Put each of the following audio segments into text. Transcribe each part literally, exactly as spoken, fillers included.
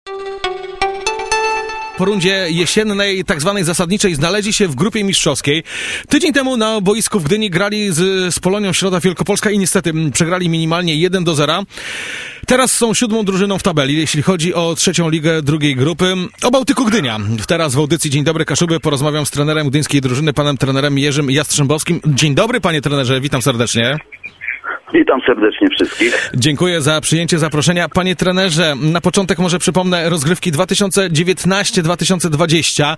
Po rundzie jesiennej, tak zwanej zasadniczej, znaleźli się w grupie mistrzowskiej. Tydzień temu na boisku w Gdyni grali z, z Polonią Środa Wielkopolska i niestety przegrali minimalnie jeden do zera. Teraz są siódmą drużyną w tabeli, jeśli chodzi o trzecią ligę drugiej grupy. O Bałtyku Gdynia. Teraz w audycji Dzień Dobry Kaszuby porozmawiam z trenerem gdyńskiej drużyny, panem trenerem Jerzym Jastrzębowskim. Dzień dobry, panie trenerze, witam serdecznie. Witam serdecznie wszystkich. Dziękuję za przyjęcie zaproszenia. Panie trenerze, na początek może przypomnę rozgrywki dwa tysiące dziewiętnaście dwa tysiące dwadzieścia.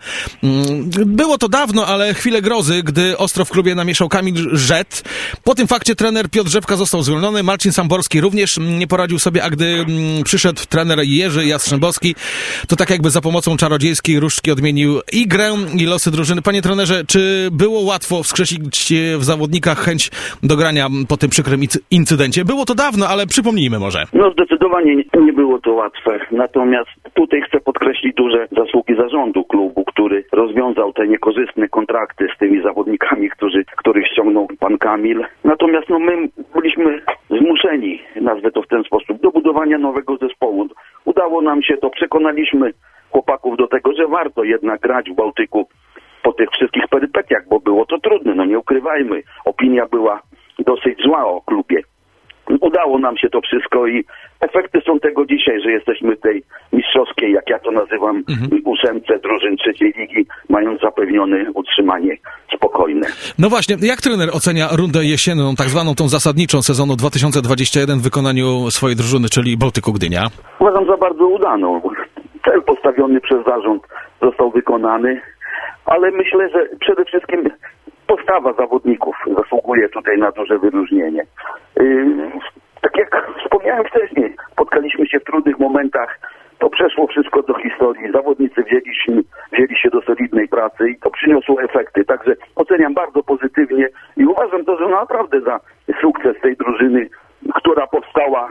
Było to dawno, ale chwilę grozy, gdy ostro w klubie namieszał Kamil Żet. Po tym fakcie trener Piotr Rzepka został zwolniony. Marcin Samborski również nie poradził sobie, a gdy przyszedł trener Jerzy Jastrzębowski, to tak jakby za pomocą czarodziejskiej różdżki odmienił i grę, i losy drużyny. Panie trenerze, czy było łatwo wskrzesić w zawodnikach chęć do grania po tym przykrym incydencie? Było to dawno, ale przypomnijmy może. No zdecydowanie nie było to łatwe. Natomiast tutaj chcę podkreślić duże zasługi zarządu klubu, który rozwiązał te niekorzystne kontrakty z tymi zawodnikami, którzy, których ściągnął pan Kamil. Natomiast no, my byliśmy zmuszeni, nazwę to w ten sposób, do budowania nowego zespołu. Udało nam się to, przekonaliśmy chłopaków do tego, że warto jednak grać w Bałtyku po tych wszystkich perypetiach, bo było to trudne, no nie ukrywajmy. Opinia była dosyć zła o klubie. Udało nam się to wszystko i efekty są tego dzisiaj, że jesteśmy tej mistrzowskiej, jak ja to nazywam, mhm. ósemce drużyn trzeciej ligi, mając zapewnione utrzymanie spokojne. No właśnie, jak trener ocenia rundę jesienną, tak zwaną tą zasadniczą sezonu dwa tysiące dwudziestego pierwszego w wykonaniu swojej drużyny, czyli Bałtyku Gdynia? Uważam za bardzo udaną. Cel postawiony przez zarząd został wykonany, ale myślę, że przede wszystkim postawa zawodników zasługuje tutaj na duże wyróżnienie. Yy, tak jak wspomniałem wcześniej, spotkaliśmy się w trudnych momentach, to przeszło wszystko do historii. Zawodnicy wzięli się, wzięli się do solidnej pracy i to przyniosło efekty. Także oceniam bardzo pozytywnie i uważam to, że naprawdę za sukces tej drużyny, która powstała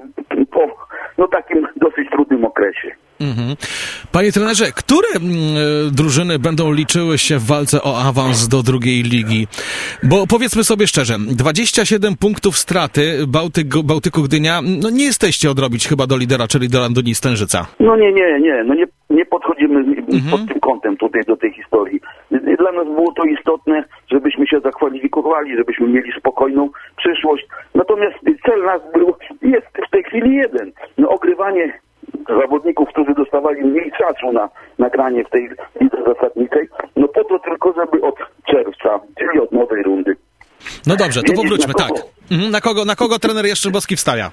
po no, takim dosyć trudnym okresie. Mhm. Panie trenerze, które mm, drużyny będą liczyły się w walce o awans do drugiej ligi? Bo powiedzmy sobie szczerze, dwadzieścia siedem punktów straty Bałtyk, Bałtyku Gdynia, no nie jesteście odrobić chyba do lidera, czyli do Landonii Stężyca. No nie, nie, nie, no nie, nie podchodzimy mhm. pod tym kątem tutaj do tej historii. Dla nas było to istotne, żebyśmy się zakwalifikowali, żebyśmy mieli spokojną przyszłość. Natomiast cel nas był, jest w tej chwili jeden. No ogrywanie zawodników, którzy dostawali mniej czasu na nagranie w tej lidze zasadniczej, no po to tylko, żeby od czerwca, czyli od nowej rundy. No dobrze, to powróćmy, tak. Mhm, na kogo, na kogo trener Jastrzębowski wstawia?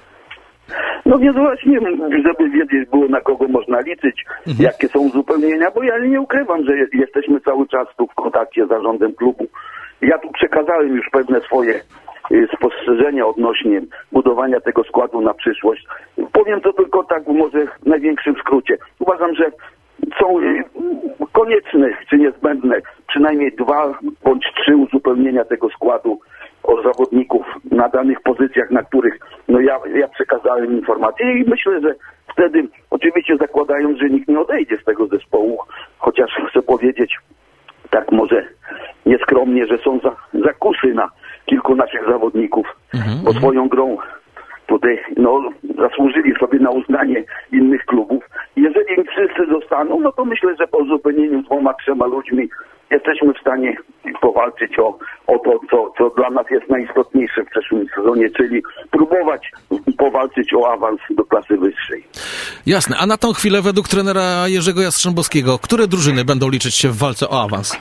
No więc właśnie, żeby wiedzieć było, na kogo można liczyć, mhm. jakie są uzupełnienia, bo ja nie ukrywam, że jesteśmy cały czas tu w kontakcie z zarządem klubu. Ja tu przekazałem już pewne swoje spostrzeżenia odnośnie budowania tego składu na przyszłość. Powiem to tylko tak może w największym skrócie. Uważam, że są konieczne czy niezbędne przynajmniej dwa bądź trzy uzupełnienia tego składu o zawodników na danych pozycjach, na których no ja, ja przekazałem informacje i myślę, że wtedy oczywiście zakładając, że nikt nie odejdzie z tego zespołu, chociaż chcę powiedzieć tak może nieskromnie, że są za, zakusy na kilku naszych zawodników, mhm, bo swoją grą tutaj no, zasłużyli sobie na uznanie innych klubów. Jeżeli wszyscy zostaną, no to myślę, że po uzupełnieniu dwoma, trzema ludźmi jesteśmy w stanie powalczyć o, o to, co, co dla nas jest najistotniejsze w przyszłym sezonie, czyli próbować powalczyć o awans do klasy wyższej. Jasne, a na tą chwilę według trenera Jerzego Jastrzębowskiego, które drużyny będą liczyć się w walce o awans?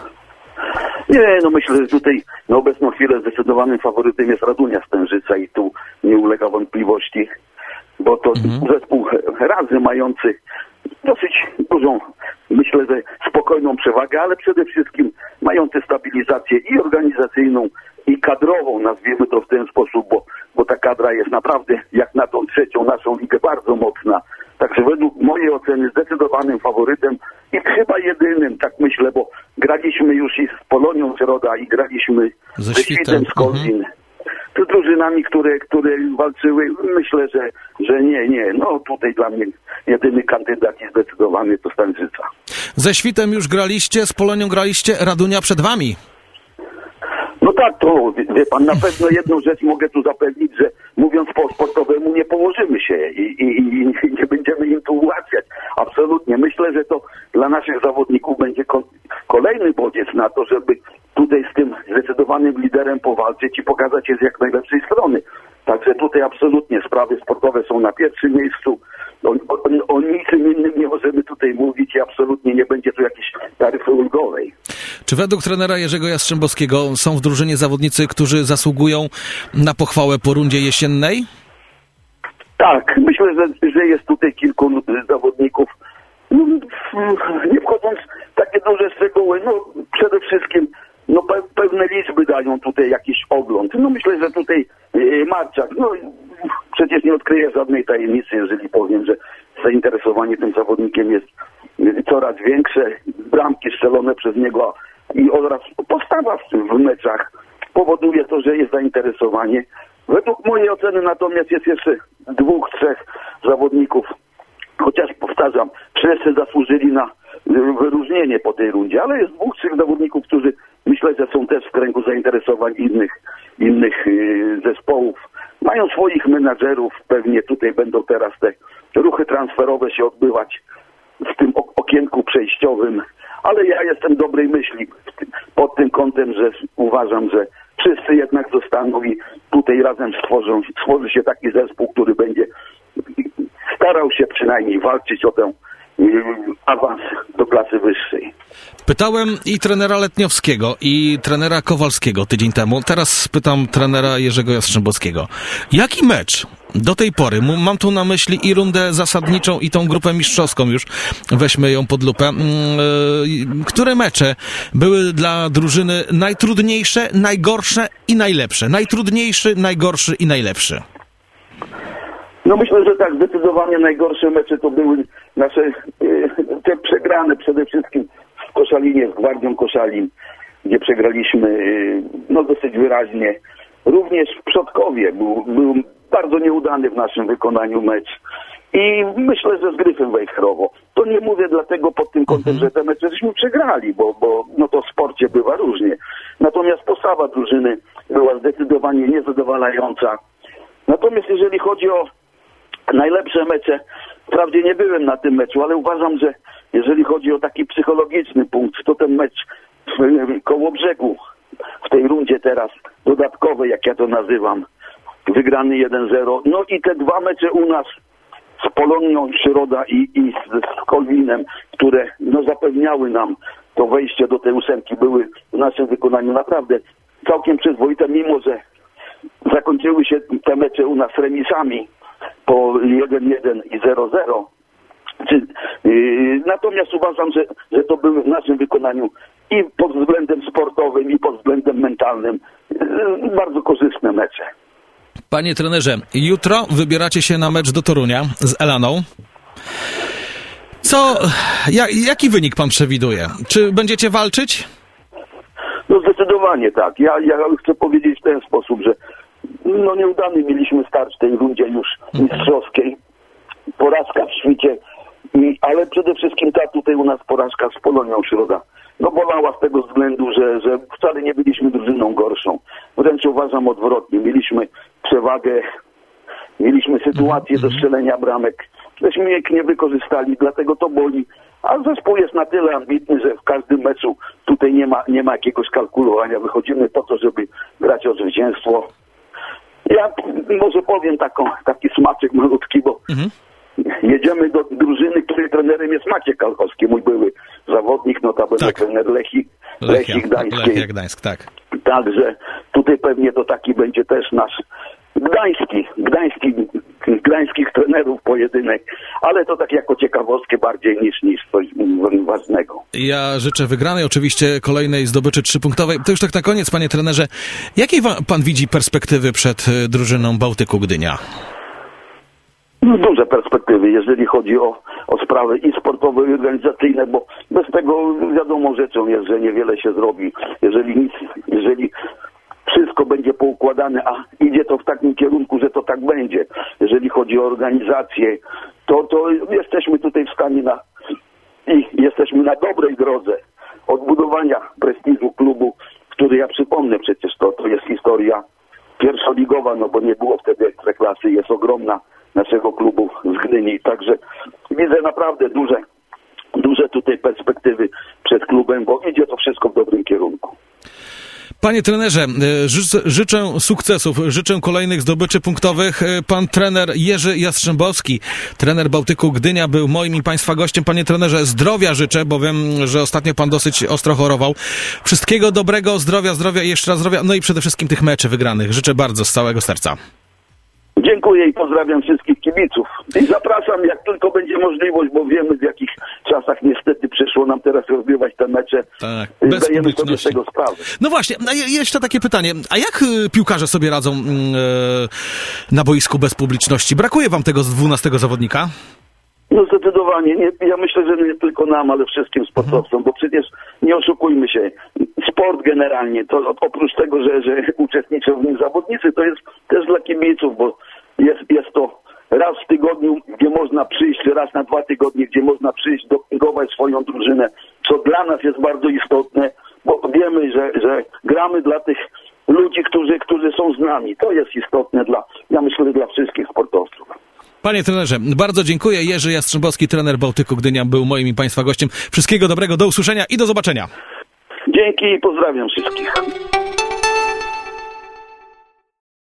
Nie, no myślę, że tutaj na obecną chwilę zdecydowanym faworytem jest Radunia Stężyca i tu nie ulega wątpliwości, bo to mhm. zespół Radzy mający dosyć dużą, myślę, że spokojną przewagę, ale przede wszystkim mający stabilizację i organizacyjną, i kadrową, nazwijmy to w ten sposób, bo, bo ta kadra jest naprawdę, jak na tą trzecią naszą ligę, bardzo mocna. Także według mojej oceny zdecydowanym faworytem i chyba jedynym, tak myślę, bo graliśmy już i z Polonią Środa i graliśmy ze, ze Świtem z Kolbin. Mhm. Z drużynami, które, które walczyły, myślę, że, że nie, nie. No tutaj dla mnie jedyny kandydat i zdecydowany to Stężyca. Ze Świtem już graliście, z Polonią graliście, Radunia przed wami. No tak, to wie, wie pan, na pewno jedną rzecz mogę tu zapewnić, że mówiąc po sportowemu nie położymy się i, i, i nie będziemy im tu ułatwiać. Absolutnie. Myślę, że to dla naszych zawodników będzie ko- kolejny bodziec na to, żeby tutaj z tym zdecydowanym liderem powalczyć i pokazać się z jak najlepszej strony. Także tutaj absolutnie sprawy sportowe są na pierwszym miejscu. O, o, o niczym innym nie możemy tutaj mówić i absolutnie nie będzie tu jakiejś taryfy ulgowej. Czy według trenera Jerzego Jastrzębowskiego są w drużynie zawodnicy, którzy zasługują na pochwałę po rundzie jesiennej? Tak, myślę, że, że jest tutaj kilku zawodników. No, nie wchodząc w takie duże szczegóły, no przede wszystkim no, pe- pewne liczby dają tutaj jakiś ogląd. No myślę, że tutaj e, Marczak, no przecież nie odkryję żadnej tajemnicy, jeżeli powiem, że zainteresowanie tym zawodnikiem jest coraz większe. Bramki strzelone przez niego i oraz postawa w, w meczach powoduje to, że jest zainteresowanie. Według mojej oceny natomiast jest jeszcze dwóch, trzech zawodników, chociaż powtarzam, wszyscy zasłużyli na wyróżnienie po tej rundzie, ale jest dwóch, trzech zawodników, którzy myślę, że są też w kręgu zainteresowań innych, innych yy, zespołów. Mają swoich menadżerów, pewnie tutaj będą teraz te ruchy transferowe się odbywać w tym okienku przejściowym, ale ja jestem dobrej myśli pod tym kątem, że uważam, że wszyscy jednak zostaną i tutaj razem stworzą, stworzy się taki zespół, który będzie starał się przynajmniej walczyć o ten awans do klasy wyższej. Pytałem i trenera Letniowskiego, i trenera Kowalskiego tydzień temu. Teraz pytam trenera Jerzego Jastrzębowskiego. Jaki mecz do tej pory, mam tu na myśli i rundę zasadniczą, i tą grupę mistrzowską już, weźmy ją pod lupę, które mecze były dla drużyny najtrudniejsze, najgorsze i najlepsze? Najtrudniejszy, najgorszy i najlepszy. No myślę, że tak, zdecydowanie najgorsze mecze to były nasze te przegrane przede wszystkim w Koszalinie, z Gwardią Koszalin, gdzie przegraliśmy no dosyć wyraźnie. Również w Przodkowie był, był bardzo nieudany w naszym wykonaniu mecz. I myślę, że z Gryfem Wejherowo. To nie mówię dlatego pod tym kątem, że te mecze żeśmy przegrali, bo, bo no to w sporcie bywa różnie. Natomiast postawa drużyny była zdecydowanie niezadowalająca. Natomiast jeżeli chodzi o najlepsze mecze, wprawdzie nie byłem na tym meczu, ale uważam, że jeżeli chodzi o taki psychologiczny punkt, to ten mecz w Kołobrzegu w tej rundzie teraz dodatkowej, jak ja to nazywam, wygrany jeden zero. No i te dwa mecze u nas z Polonią Środa i, i z, z Kolwinem, które no zapewniały nam to wejście do tej ósemki, były w naszym wykonaniu naprawdę całkiem przyzwoite, mimo że zakończyły się te mecze u nas remisami po jeden jeden i zero zero. Czy, yy, natomiast uważam, że, że to były w naszym wykonaniu i pod względem sportowym, i pod względem mentalnym yy, bardzo korzystne mecze. Panie trenerze, jutro wybieracie się na mecz do Torunia z Elaną. Co, ja, jaki wynik pan przewiduje? Czy będziecie walczyć? No zdecydowanie tak. Ja, ja chcę powiedzieć w ten sposób, że no nieudany mieliśmy start w tej rundzie już mistrzowskiej. Porażka w świcie, i, ale przede wszystkim ta tutaj u nas porażka z Polonią Środa. No bolała z tego względu, że, że wcale nie byliśmy drużyną gorszą. Wręcz uważam odwrotnie. Mieliśmy przewagę, mieliśmy sytuację do strzelenia bramek. Żeśmy ich nie wykorzystali, dlatego to boli. A zespół jest na tyle ambitny, że w każdym meczu tutaj nie ma, nie ma jakiegoś kalkulowania. Wychodzimy po to, żeby grać o zwycięstwo. Ja może powiem taką, taki smaczek malutki, bo mhm. jedziemy do drużyny, której trenerem jest Maciek Kalkowski, mój były zawodnik, notabene tak. trener Lechi, Lechii Gdańskiej. Lechia Gdańsk, tak. Także tutaj pewnie to taki będzie też nasz gdański, gdański, gdańskich trenerów pojedynek, ale to tak jako ciekawostkę bardziej niż, niż coś ważnego. Ja życzę wygranej, oczywiście kolejnej zdobyczy trzypunktowej. To już tak na koniec, panie trenerze, jakie pan widzi perspektywy przed drużyną Bałtyku Gdynia? No, duże perspektywy, jeżeli chodzi o, o sprawy i sportowe, i organizacyjne, bo bez tego wiadomo rzeczą jest, że niewiele się zrobi. Jeżeli nic, jeżeli wszystko będzie poukładane, a idzie to w takim kierunku, że to tak będzie. Jeżeli chodzi o organizację, to, to jesteśmy tutaj w stanie na i jesteśmy na dobrej drodze odbudowania prestiżu klubu, który, ja przypomnę, przecież to duże tutaj perspektywy przed klubem, bo idzie to wszystko w dobrym kierunku. Panie trenerze, życzę, życzę sukcesów, życzę kolejnych zdobyczy punktowych. Pan trener Jerzy Jastrzębowski, trener Bałtyku Gdynia, był moim i Państwa gościem. Panie trenerze, zdrowia życzę, bo wiem, że ostatnio Pan dosyć ostro chorował. Wszystkiego dobrego, zdrowia, zdrowia i jeszcze raz zdrowia, no i przede wszystkim tych meczy wygranych. Życzę bardzo z całego serca. Dziękuję i pozdrawiam wszystkich kibiców. I zapraszam, jak tylko będzie możliwość, bo wiemy, w jakich czasach niestety przyszło nam teraz rozgrywać te mecze. Tak, bez Zdajemy sobie publiczności. z tego sprawę. No właśnie, a je- jeszcze takie pytanie. A jak y, piłkarze sobie radzą y, na boisku bez publiczności? Brakuje wam tego z dwunastego zawodnika? No zdecydowanie. Nie, ja myślę, że nie tylko nam, ale wszystkim sportowcom, bo przecież nie oszukujmy się. Sport generalnie, to oprócz tego, że, że uczestniczą w nim zawodnicy, to jest też dla kibiców, bo jest, jest to raz w tygodniu, gdzie można przyjść, raz na dwa tygodnie, gdzie można przyjść, dopingować swoją drużynę, co dla nas jest bardzo istotne, bo wiemy, że, że gramy dla tych ludzi, którzy, którzy są z nami. To jest istotne dla, ja myślę, dla wszystkich sportowców. Panie trenerze, bardzo dziękuję. Jerzy Jastrzębowski, trener Bałtyku Gdynia, był moim i Państwa gościem. Wszystkiego dobrego, do usłyszenia i do zobaczenia. Dzięki i pozdrawiam wszystkich.